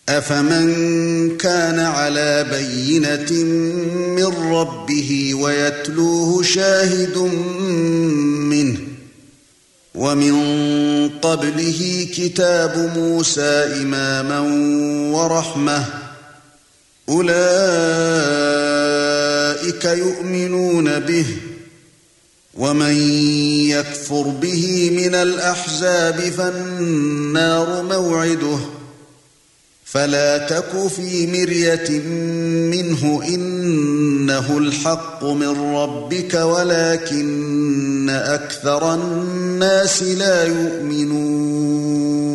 أَفَمَن كَانَ عَلَى بَيِّنَةٍ مِّن رَّبِّهِ وَيَتْلُوهُ شَاهِدٌ مِّنْهُ وَمِن قَبْلِهِ كِتَابُ مُوسَى إِمَامًا وَرَحْمَةً أُولَئِكَ يُؤْمِنُونَ بِهِ وَمَن يَكْفُرْ بِهِ مِنَ الْأَحْزَابِ فَالنَّارُ مَوْعِدُهُ فَلَا تَكُ فِي مِرْيَةٍ مِّنْهُ إِنَّهُ الْحَقُّ مِنْ رَبِّكَ وَلَكِنَّ أَكْثَرَ النَّاسِ لَا يُؤْمِنُونَ